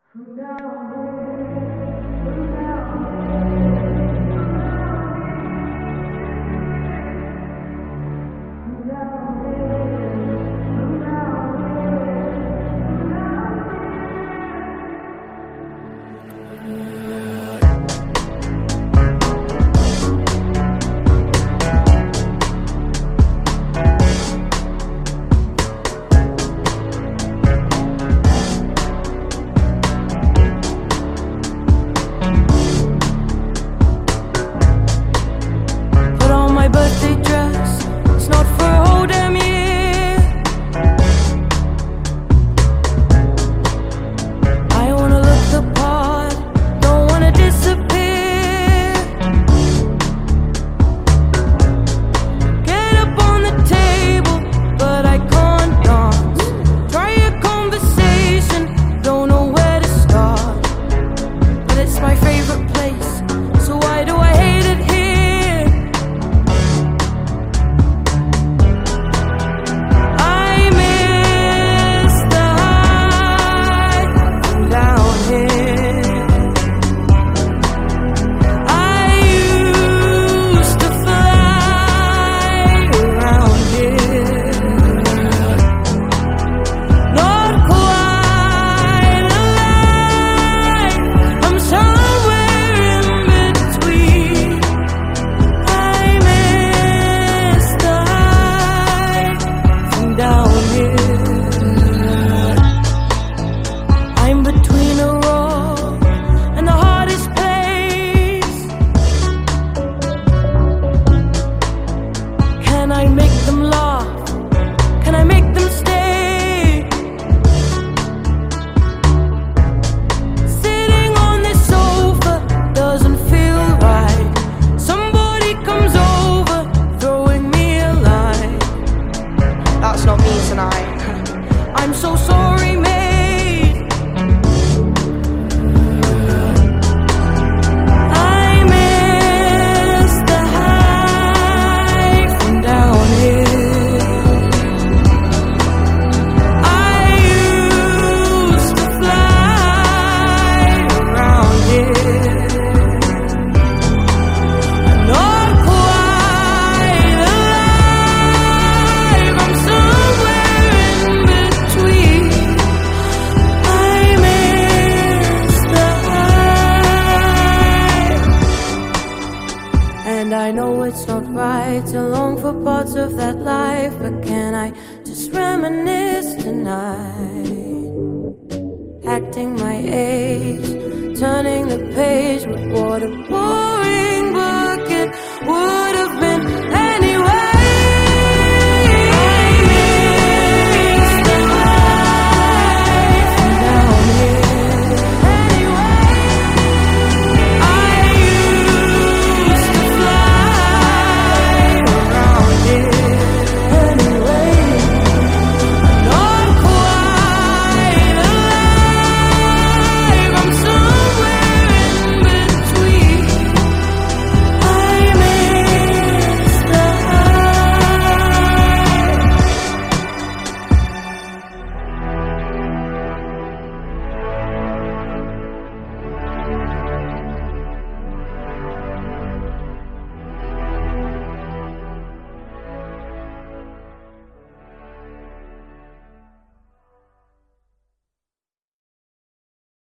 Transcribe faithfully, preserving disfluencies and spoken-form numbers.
I'm so sorry, mate. I miss the high from down here. I used to fly around here. Not quite alive, I'm somewhere in between. I miss the high, and I know it's not right to long for parts of that life, but can I just reminisce tonight? Acting my age, turning the page with what a boy.